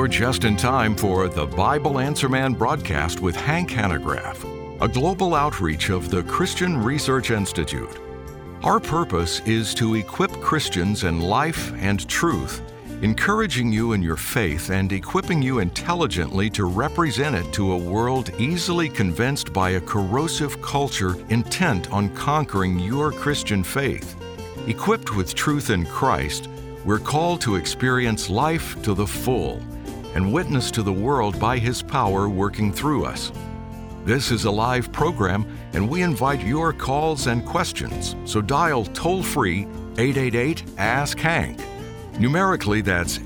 You're just in time for the Bible Answer Man broadcast with Hank Hanegraaff, a global outreach of the Christian Research Institute. Our purpose is to equip Christians in life and truth, encouraging you in your faith and equipping you intelligently to represent it to a world easily convinced by a corrosive culture intent on conquering your Christian faith. Equipped with truth in Christ, we're called to experience life to the full and witness to the world by His power working through us. This is a live program, and we invite your calls and questions, so dial toll-free 888-ASK-HANK. Numerically, that's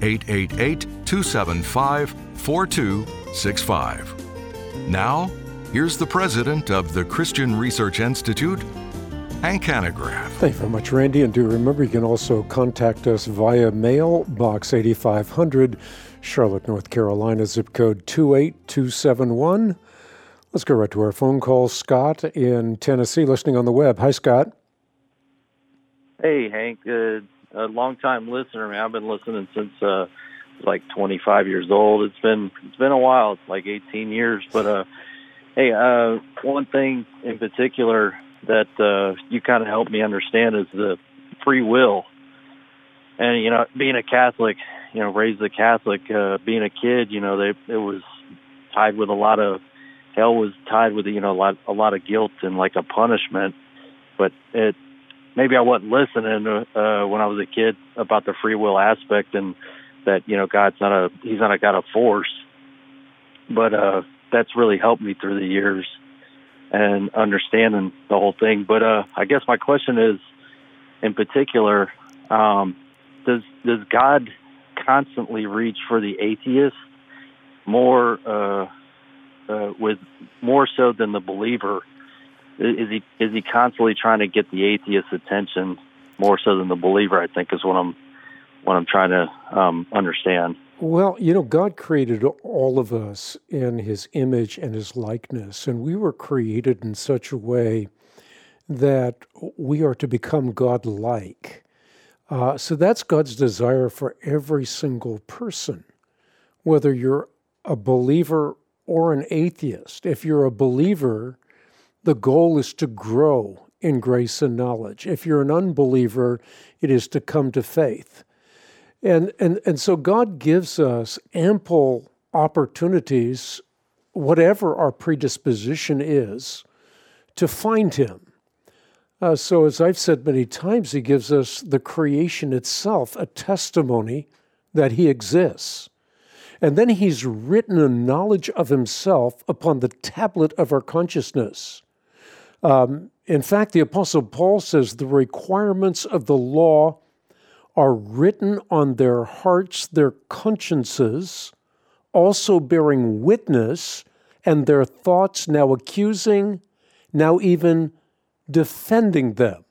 888-275-4265. Now, here's the president of the Christian Research Institute, Hank Hanegraaff. Thank you very much, Randy. And do remember, you can also contact us via mail, Box 8500, Charlotte, North Carolina, zip code 28271. Let's go right to our phone call. Scott in Tennessee, listening on the web. Hi, Scott. Hey, Hank. A long-time listener. Man, I've been listening since like 25 years old. It's been a while. It's like 18 years. But hey, one thing in particular that you kind of helped me understand is the free will. And being a Catholic, raised a Catholic, being a kid, it was tied with a lot of hell. Was tied with a lot of guilt and like a punishment. But maybe I wasn't listening when I was a kid about the free will aspect, and that God's He's not a God of force. But that's really helped me through the years and understanding the whole thing. But I guess my question is, in particular, does God constantly reach for the atheist more so than the believer? Is he constantly trying to get the atheist's attention more so than the believer? I think is what I'm trying to understand. Well, God created all of us in His image and His likeness, and we were created in such a way that we are to become God-like. So that's God's desire for every single person, whether you're a believer or an atheist. If you're a believer, the goal is to grow in grace and knowledge. If you're an unbeliever, it is to come to faith. And so God gives us ample opportunities, whatever our predisposition is, to find Him. So as I've said many times, He gives us the creation itself, a testimony that He exists. And then He's written a knowledge of Himself upon the tablet of our consciousness. In fact, the Apostle Paul says the requirements of the law are written on their hearts, their consciences, also bearing witness, and their thoughts now accusing, now even defending them.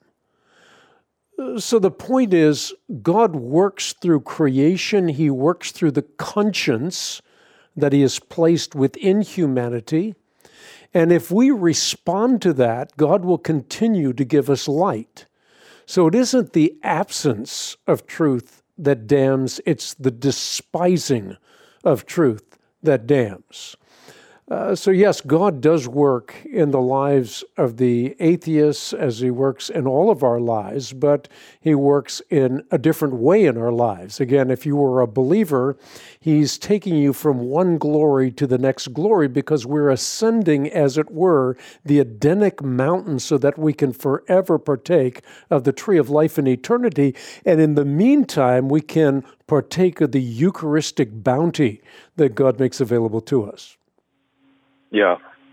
So the point is, God works through creation. He works through the conscience that He has placed within humanity. And if we respond to that, God will continue to give us light. So it isn't the absence of truth that damns, it's the despising of truth that damns. So yes, God does work in the lives of the atheists as He works in all of our lives, but He works in a different way in our lives. Again, if you were a believer, He's taking you from one glory to the next glory because we're ascending, as it were, the Edenic mountain so that we can forever partake of the tree of life in eternity. And in the meantime, we can partake of the Eucharistic bounty that God makes available to us. Yeah,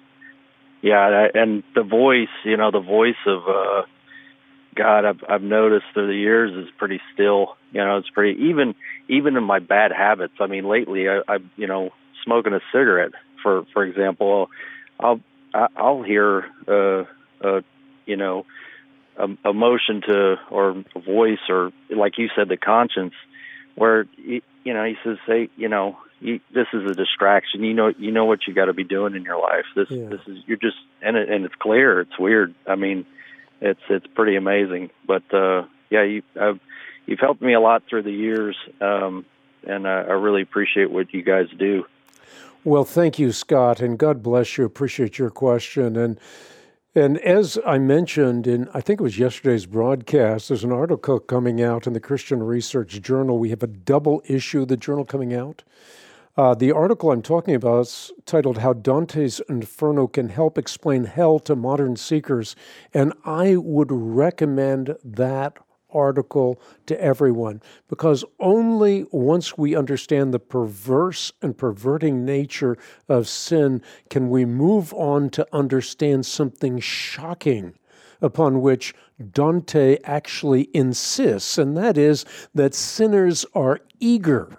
and the voice, the voice of God, I've noticed through the years is pretty still. It's pretty even in my bad habits. I mean, lately, I smoking a cigarette, for example, I'll hear a motion to, or a voice, or like you said, the conscience, where he says, "Hey, this is a distraction. You know what you got to be doing in your life. This is you're just and it's clear. It's weird. I mean, it's pretty amazing. But you've helped me a lot through the years and I really appreciate what you guys do. Well, thank you, Scott, and God bless you. Appreciate your question. And as I mentioned in, I think it was yesterday's broadcast, there's an article coming out in the Christian Research Journal. We have a double issue of the journal coming out. The article I'm talking about is titled How Dante's Inferno Can Help Explain Hell to Modern Seekers, and I would recommend that article to everyone, because only once we understand the perverse and perverting nature of sin can we move on to understand something shocking upon which Dante actually insists, and that is that sinners are eager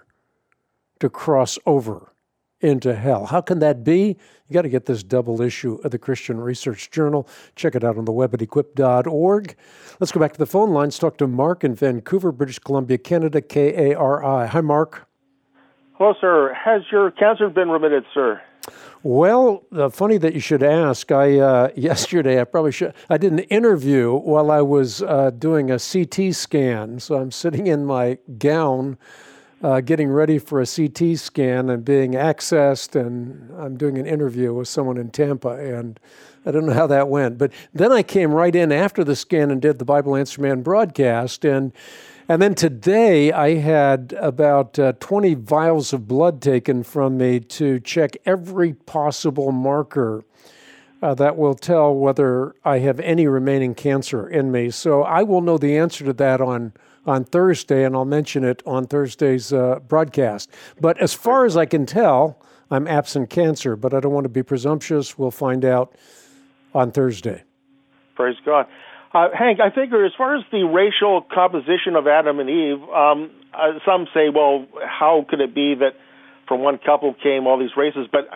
to cross over into hell. How can that be? You got to get this double issue of the Christian Research Journal. Check it out on the web at equip.org. Let's go back to the phone lines. Talk to Mark in Vancouver, British Columbia, Canada, KARI. Hi, Mark. Hello, sir. Has your cancer been remitted, sir? Well, funny that you should ask. Yesterday, I did an interview while I was doing a CT scan. So I'm sitting in my gown, getting ready for a CT scan and being accessed, and I'm doing an interview with someone in Tampa, and I don't know how that went. But then I came right in after the scan and did the Bible Answer Man broadcast, and then today I had about 20 vials of blood taken from me to check every possible marker that will tell whether I have any remaining cancer in me. So I will know the answer to that on Thursday, and I'll mention it on Thursday's broadcast. But as far as I can tell, I'm absent cancer, but I don't want to be presumptuous. We'll find out on Thursday. Praise God. Hank, I figure as far as the racial composition of Adam and Eve, some say, well, how could it be that from one couple came all these races? But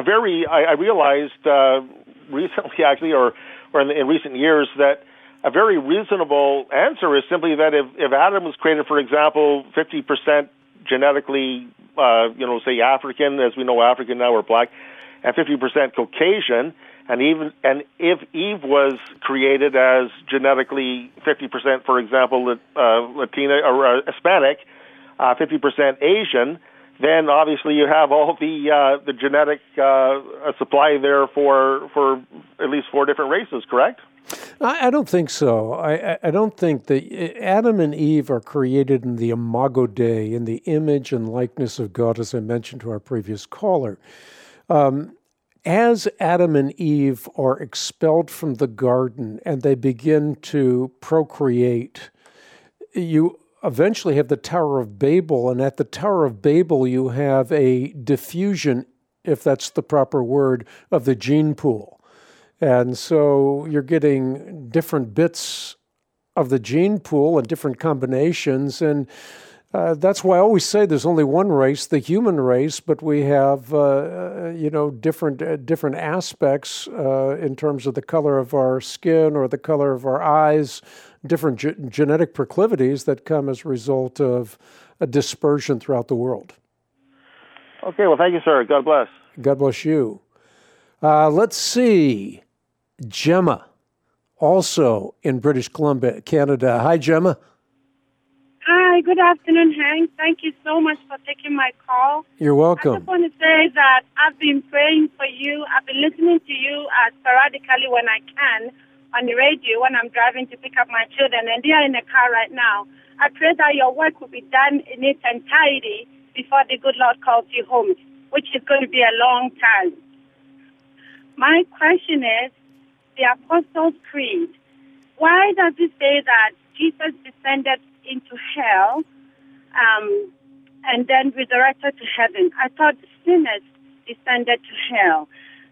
I realized recently, actually, or in recent years, that a very reasonable answer is simply that if Adam was created, for example, 50% genetically, say African, as we know African now, or black, and 50% Caucasian, and if Eve was created as genetically 50%, for example, Latina or Hispanic, 50% Asian, then obviously you have all the genetic supply there for at least 4 different races, correct? I don't think so. I don't think that Adam and Eve are created in the imago Dei, in the image and likeness of God, as I mentioned to our previous caller. As Adam and Eve are expelled from the garden and they begin to procreate, you eventually have the Tower of Babel, and at the Tower of Babel you have a diffusion, if that's the proper word, of the gene pool. And so you're getting different bits of the gene pool and different combinations, and that's why I always say there's only one race, the human race, but we have different aspects in terms of the color of our skin or the color of our eyes, different genetic proclivities that come as a result of a dispersion throughout the world. Okay, well, thank you, sir. God bless. God bless you. Let's see. Gemma, also in British Columbia, Canada. Hi, Gemma. Hi, good afternoon, Hank. Thank you so much for taking my call. You're welcome. I just want to say that I've been praying for you. I've been listening to you sporadically when I can on the radio when I'm driving to pick up my children, and they are in the car right now. I pray that your work will be done in its entirety before the good Lord calls you home, which is going to be a long time. My question is, the Apostles' Creed, why does it say that Jesus descended into hell and then resurrected to heaven? I thought sinners descended to hell.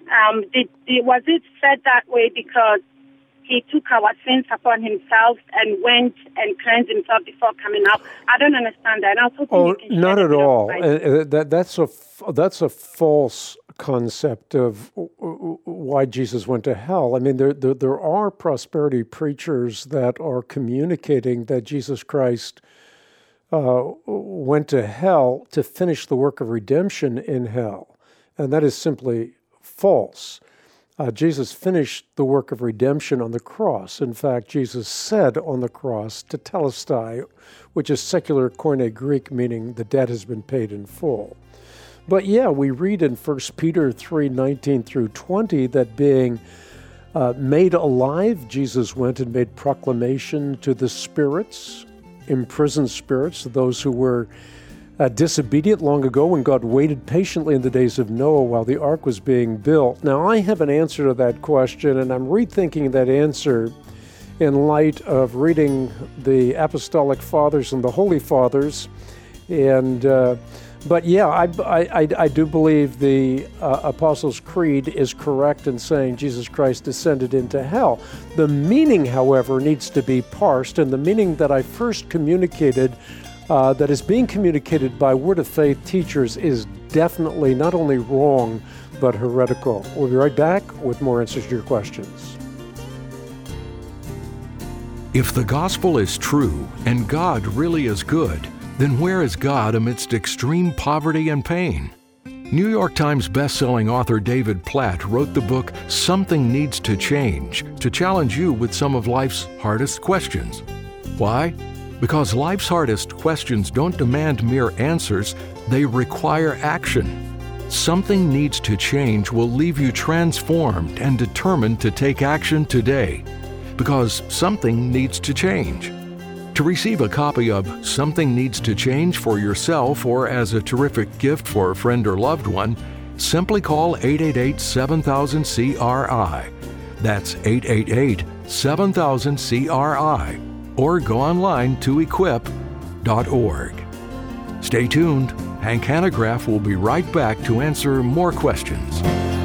Was it said that way because he took our sins upon himself and went and cleansed himself before coming up? I don't understand that. Not at all. That's a false concept of why Jesus went to hell. I mean, there are prosperity preachers that are communicating that Jesus Christ went to hell to finish the work of redemption in hell, and that is simply false. Jesus finished the work of redemption on the cross. In fact, Jesus said on the cross, tetelestai, which is secular Koine Greek, meaning the debt has been paid in full. But yeah, we read in 1 Peter 3:19 through 20 that being made alive, Jesus went and made proclamation to the spirits, imprisoned spirits, those who were disobedient long ago when God waited patiently in the days of Noah while the ark was being built. Now, I have an answer to that question, and I'm rethinking that answer in light of reading the Apostolic Fathers and the Holy Fathers. But yeah, I do believe the Apostles' Creed is correct in saying Jesus Christ descended into hell. The meaning, however, needs to be parsed, and the meaning that I first communicated that is being communicated by Word of Faith teachers is definitely not only wrong, but heretical. We'll be right back with more answers to your questions. If the gospel is true and God really is good, then where is God amidst extreme poverty and pain? New York Times bestselling author David Platt wrote the book Something Needs to Change to challenge you with some of life's hardest questions. Why? Because life's hardest questions don't demand mere answers, they require action. Something Needs to Change will leave you transformed and determined to take action today. Because something needs to change. To receive a copy of Something Needs to Change for yourself or as a terrific gift for a friend or loved one, simply call 888-7000-CRI. That's 888-7000-CRI. Or go online to equip.org. Stay tuned. Hank Hanegraaff will be right back to answer more questions.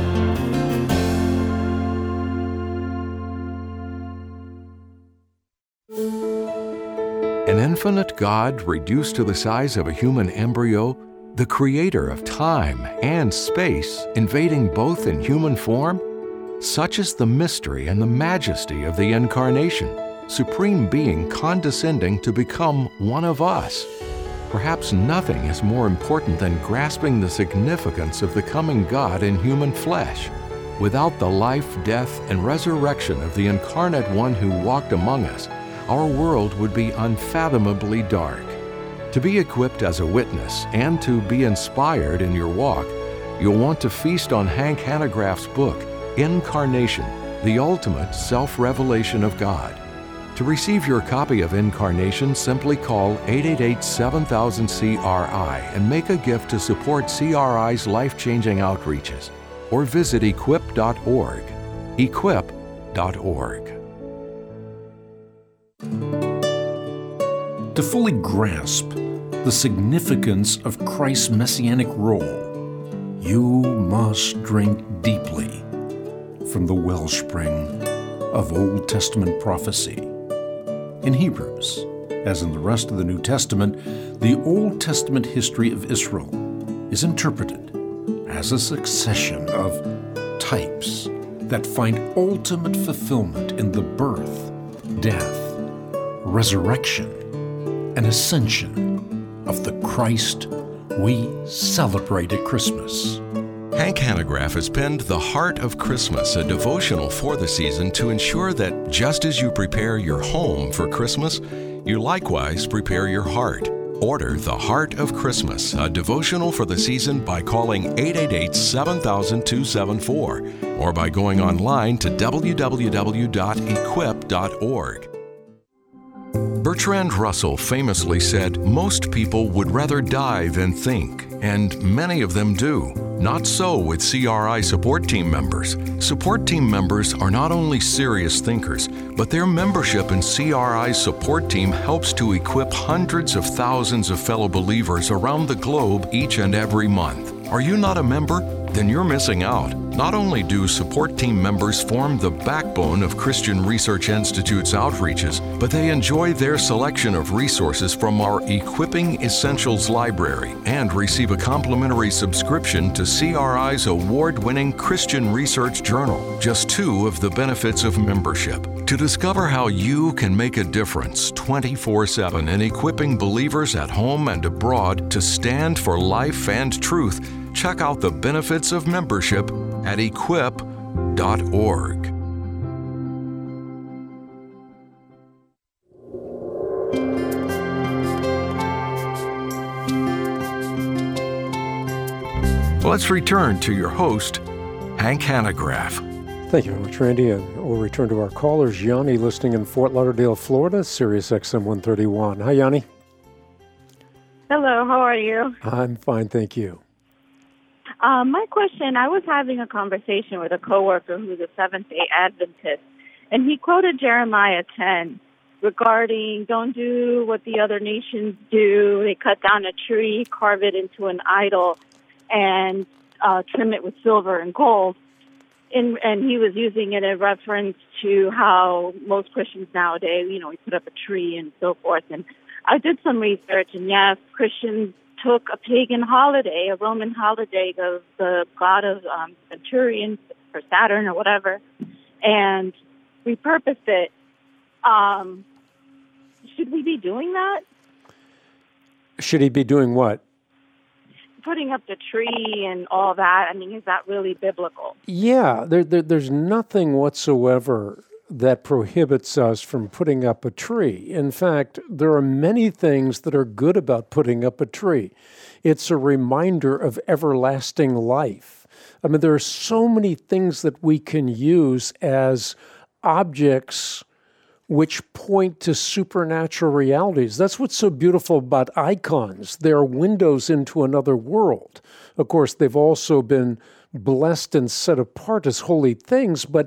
An infinite God reduced to the size of a human embryo, the creator of time and space invading both in human form? Such is the mystery and the majesty of the Incarnation. Supreme Being condescending to become one of us. Perhaps nothing is more important than grasping the significance of the coming God in human flesh. Without the life, death, and resurrection of the incarnate one who walked among us, our world would be unfathomably dark. To be equipped as a witness and to be inspired in your walk, you'll want to feast on Hank Hanegraaff's book, Incarnation, the ultimate self-revelation of God. To receive your copy of Incarnation, simply call 888-7000-CRI and make a gift to support CRI's life-changing outreaches. Or visit equip.org. Equip.org. To fully grasp the significance of Christ's messianic role, you must drink deeply from the wellspring of Old Testament prophecy. In Hebrews, as in the rest of the New Testament, the Old Testament history of Israel is interpreted as a succession of types that find ultimate fulfillment in the birth, death, resurrection, and ascension of the Christ we celebrate at Christmas. Hank Hanegraaff has penned The Heart of Christmas, a devotional for the season to ensure that just as you prepare your home for Christmas, you likewise prepare your heart. Order The Heart of Christmas, a devotional for the season by calling 888-7000-274 or by going online to www.equip.org. Bertrand Russell famously said, "Most people would rather die than think," and many of them do. Not so with CRI support team members. Support team members are not only serious thinkers, but their membership in CRI's support team helps to equip hundreds of thousands of fellow believers around the globe each and every month. Are you not a member? Then you're missing out. Not only do support team members form the backbone of Christian Research Institute's outreaches, but they enjoy their selection of resources from our Equipping Essentials library and receive a complimentary subscription to CRI's award-winning Christian Research Journal, just two of the benefits of membership. To discover how you can make a difference 24/7 in equipping believers at home and abroad to stand for life and truth, check out the benefits of membership at equip.org. Let's return to your host, Hank Hanegraaff. Thank you very much, Randy. And we'll return to our callers. Yanni, listening in Fort Lauderdale, Florida, Sirius XM 131. Hi, Yanni. Hello, how are you? I'm fine, thank you. My question, I was having a conversation with a coworker who's a Seventh-day Adventist, and he quoted Jeremiah 10 regarding don't do what the other nations do. They cut down a tree, carve it into an idol, and trim it with silver and gold. And he was using it in reference to how most Christians nowadays, we put up a tree and so forth. And I did some research, and yes, Christians took a pagan holiday, a Roman holiday of the god of Saturn or Saturn or whatever, and repurposed it. Should we be doing that? Should he be doing what? Putting up the tree and all that. I mean, is that really biblical? Yeah, there's nothing whatsoever that prohibits us from putting up a tree. In fact, there are many things that are good about putting up a tree. It's a reminder of everlasting life. I mean, there are so many things that we can use as objects which point to supernatural realities. That's what's so beautiful about icons. They're windows into another world. Of course, they've also been blessed and set apart as holy things, but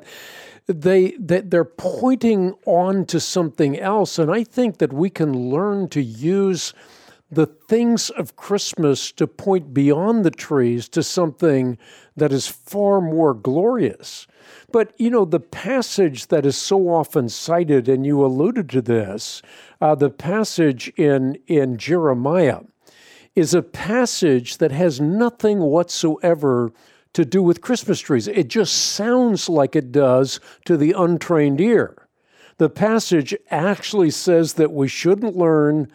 they're pointing on to something else. And I think that we can learn to use the things of Christmas to point beyond the trees to something that is far more glorious. But, the passage that is so often cited, and you alluded to this, the passage in Jeremiah is a passage that has nothing whatsoever to do with Christmas trees. It just sounds like it does to the untrained ear. The passage actually says that we shouldn't learn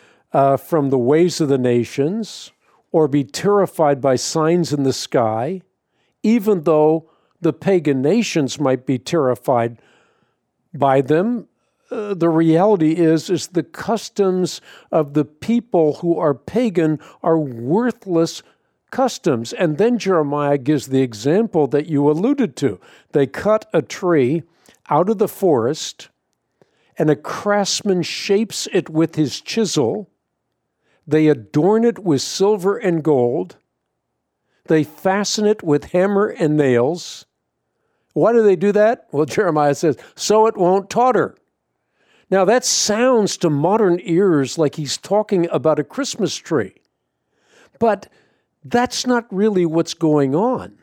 from the ways of the nations or be terrified by signs in the sky, even though the pagan nations might be terrified by them. The reality is the customs of the people who are pagan are worthless customs. And then Jeremiah gives the example that you alluded to. They cut a tree out of the forest, and a craftsman shapes it with his chisel. They adorn it with silver and gold. They fasten it with hammer and nails. Why do they do that? Well, Jeremiah says, so it won't totter. Now, that sounds to modern ears like he's talking about a Christmas tree. But that's not really what's going on.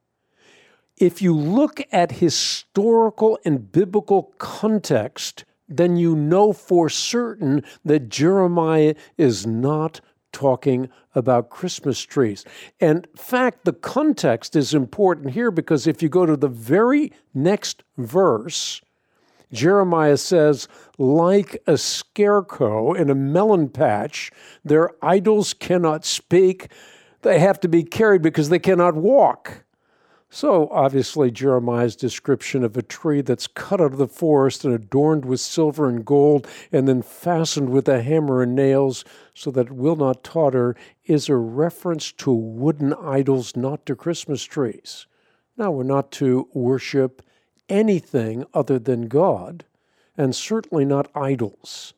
If you look at historical and biblical context, then you know for certain that Jeremiah is not talking about Christmas trees. And in fact, the context is important here because if you go to the very next verse, Jeremiah says, like a scarecrow in a melon patch, their idols cannot speak. They have to be carried because they cannot walk. So obviously Jeremiah's description of a tree that's cut out of the forest and adorned with silver and gold and then fastened with a hammer and nails so that it will not totter is a reference to wooden idols, not to Christmas trees. Now, we're not to worship anything other than God, and certainly not idols.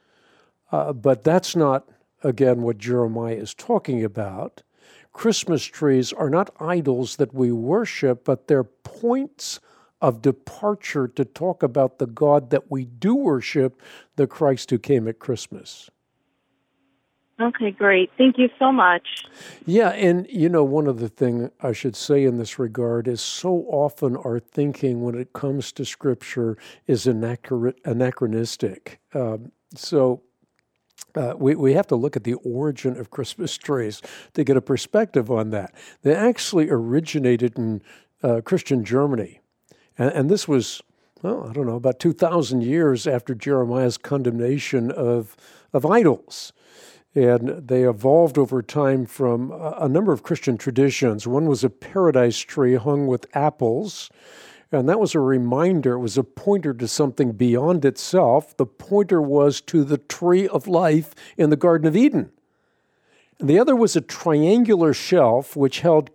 But that's not, again, what Jeremiah is talking about. Christmas trees are not idols that we worship, but they're points of departure to talk about the God that we do worship, the Christ who came at Christmas. Okay, great. Thank you so much. Yeah, and one of the things I should say in this regard is so often our thinking when it comes to Scripture is anachronistic. We have to look at the origin of Christmas trees to get a perspective on that. They actually originated in Christian Germany. And this was, about 2,000 years after Jeremiah's condemnation of idols. And they evolved over time from a number of Christian traditions. One was a paradise tree hung with apples, and that was a reminder, it was a pointer to something beyond itself. The pointer was to the tree of life in the Garden of Eden. And the other was a triangular shelf which held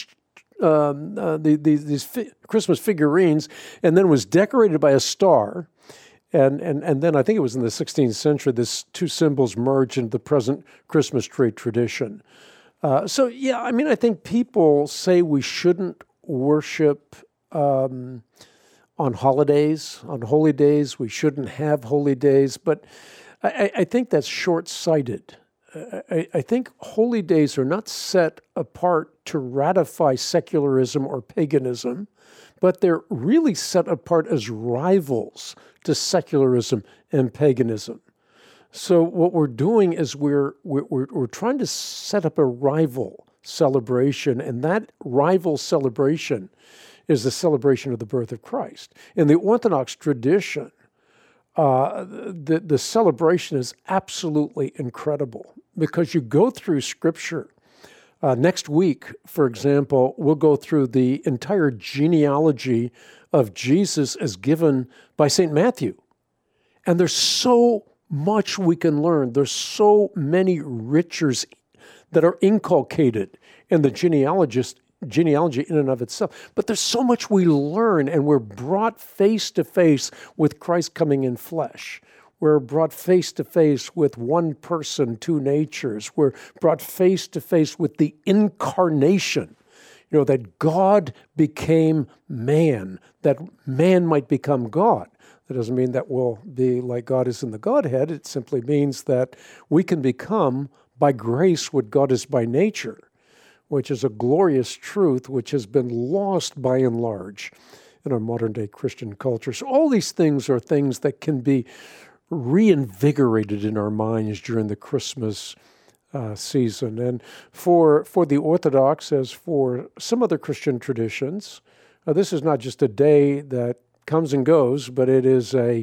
these Christmas figurines, and then was decorated by a star. And then I think it was in the 16th century, these two symbols merged into the present Christmas tree tradition. I think people say we shouldn't worship on holidays, on holy days. We shouldn't have holy days, but I think that's short-sighted. I think holy days are not set apart to ratify secularism or paganism, but they're really set apart as rivals to secularism and paganism. So what we're doing is we're trying to set up a rival celebration, and that rival celebration is the celebration of the birth of Christ. In the Orthodox tradition, the celebration is absolutely incredible because you go through Scripture. Next week, for example, we'll go through the entire genealogy of Jesus as given by St. Matthew. And there's so much we can learn. There's so many riches that are inculcated in the genealogy in and of itself. But there's so much we learn, and we're brought face to face with Christ coming in flesh. We're brought face to face with one person, two natures. We're brought face to face with the incarnation, that God became man, that man might become God. That doesn't mean that we'll be like God is in the Godhead. It simply means that we can become, by grace, what God is by nature, which is a glorious truth which has been lost by and large in our modern-day Christian culture. So all these things are things that can be reinvigorated in our minds during the Christmas season. And for the Orthodox, as for some other Christian traditions, this is not just a day that comes and goes, but it is a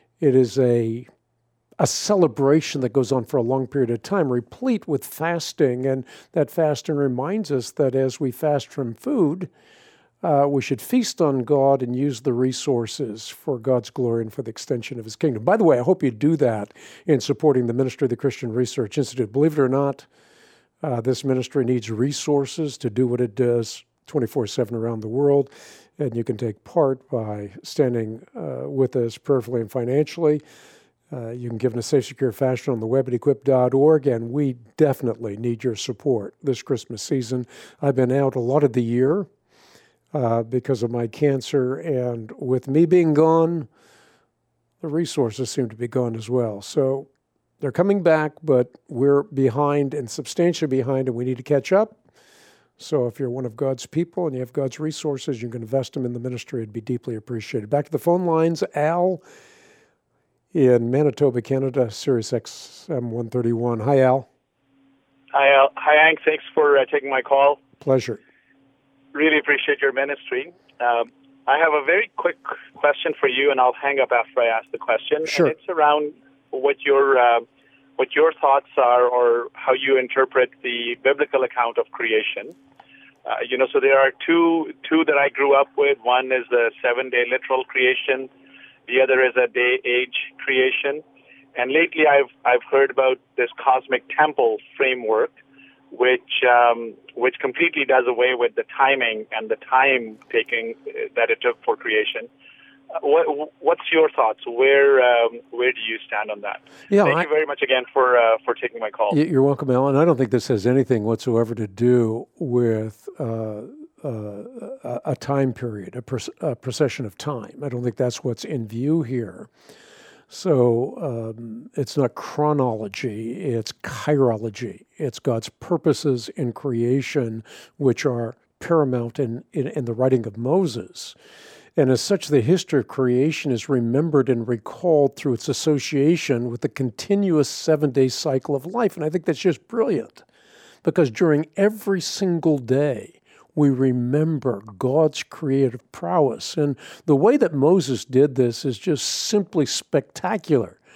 celebration that goes on for a long period of time, replete with fasting. And that fasting reminds us that as we fast from food, we should feast on God and use the resources for God's glory and for the extension of His kingdom. By the way, I hope you do that in supporting the ministry of the Christian Research Institute. Believe it or not, this ministry needs resources to do what it does 24/7 around the world, and you can take part by standing with us prayerfully and financially. You can give in a safe, secure fashion on the web at equip.org, and we definitely need your support this Christmas season. I've been out a lot of the year because of my cancer, and with me being gone, the resources seem to be gone as well. So they're coming back, but we're behind and substantially behind, and we need to catch up. So if you're one of God's people and you have God's resources, you can invest them in the ministry. It'd be deeply appreciated. Back to the phone lines. Al in Manitoba, Canada, Sirius XM 131. Hi, Al. Hi, Al. Hi, Hank. Thanks for taking my call. Pleasure. Really appreciate your ministry. I have a very quick question for you, and I'll hang up after I ask the question. Sure. And it's around what your thoughts are, or how you interpret the biblical account of creation. So there are two that I grew up with. One is the 7-day literal creation. The other is a day-age creation. And lately I've heard about this cosmic temple framework, which completely does away with the timing and the time taking that it took for creation. What's your thoughts? Where do you stand on that? Yeah, Thank you very much again for taking my call. You're welcome, Alan. I don't think this has anything whatsoever to do with a time period, a procession of time. I don't think that's what's in view here. So it's not chronology, it's chirology. It's God's purposes in creation, which are paramount in the writing of Moses. And as such, the history of creation is remembered and recalled through its association with the continuous 7-day cycle of life. And I think that's just brilliant, because during every single day, we remember God's creative prowess. And the way that Moses did this is just simply spectacular.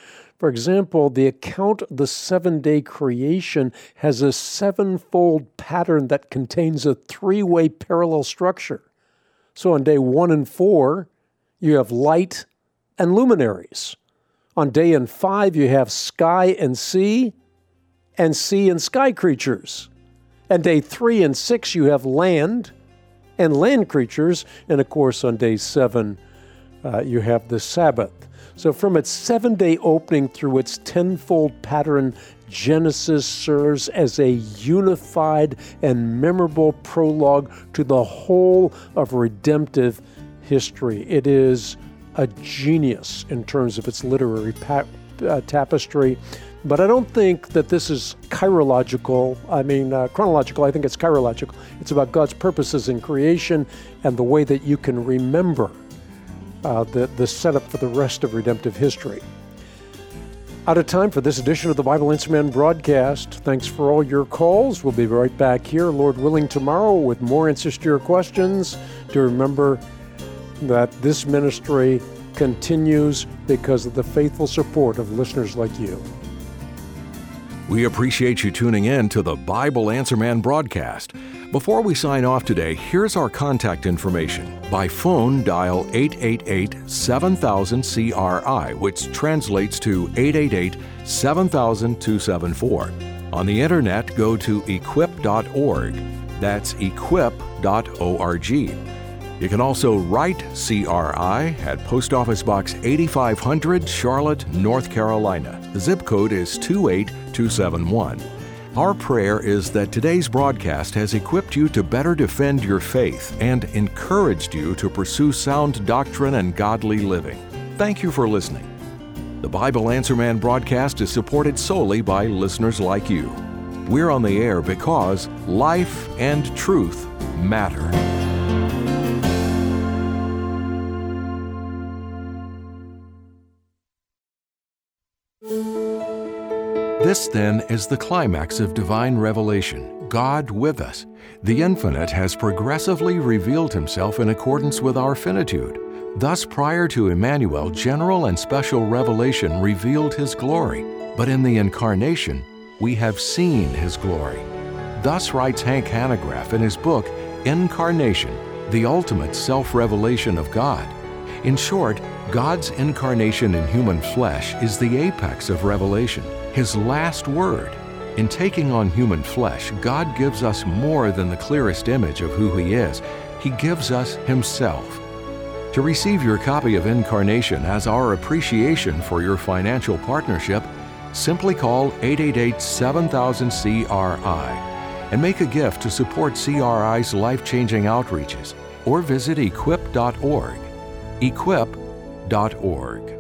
For example, the account of the 7-day creation has a 7-fold pattern that contains a 3-way parallel structure. So on day 1 and 4, you have light and luminaries. On day and 5, you have sky and sea and sky creatures. And day 3 and 6, you have land and land creatures. And of course, on day 7, you have the Sabbath. So from its 7-day opening through its 10-fold pattern, Genesis serves as a unified and memorable prologue to the whole of redemptive history. It is a genius in terms of its literary tapestry, but I don't think that this is chronological. I think it's chirological. It's about God's purposes in creation and the way that you can remember the setup for the rest of redemptive history. Out of time for this edition of the Bible Answer Man broadcast. Thanks for all your calls. We'll be right back here, Lord willing, tomorrow with more answers to your questions. To remember that this ministry continues because of the faithful support of listeners like you. We appreciate you tuning in to the Bible Answer Man broadcast. Before we sign off today, here's our contact information. By phone, dial 888-7000-CRI, which translates to 888-7000-274. On the internet, go to equip.org. That's equip.org. You can also write CRI at Post Office Box 8500, Charlotte, North Carolina. The zip code is 28271. Our prayer is that today's broadcast has equipped you to better defend your faith and encouraged you to pursue sound doctrine and godly living. Thank you for listening. The Bible Answer Man broadcast is supported solely by listeners like you. We're on the air because life and truth matter. This, then, is the climax of divine revelation, God with us. The infinite has progressively revealed himself in accordance with our finitude. Thus, prior to Emmanuel, general and special revelation revealed his glory. But in the incarnation, we have seen his glory. Thus writes Hank Hanegraaff in his book, Incarnation, the ultimate self-revelation of God. In short, God's incarnation in human flesh is the apex of revelation, his last word. In taking on human flesh, God gives us more than the clearest image of who he is. He gives us himself. To receive your copy of Incarnation as our appreciation for your financial partnership, simply call 888-7000-CRI and make a gift to support CRI's life-changing outreaches, or visit equip.org. equip.org.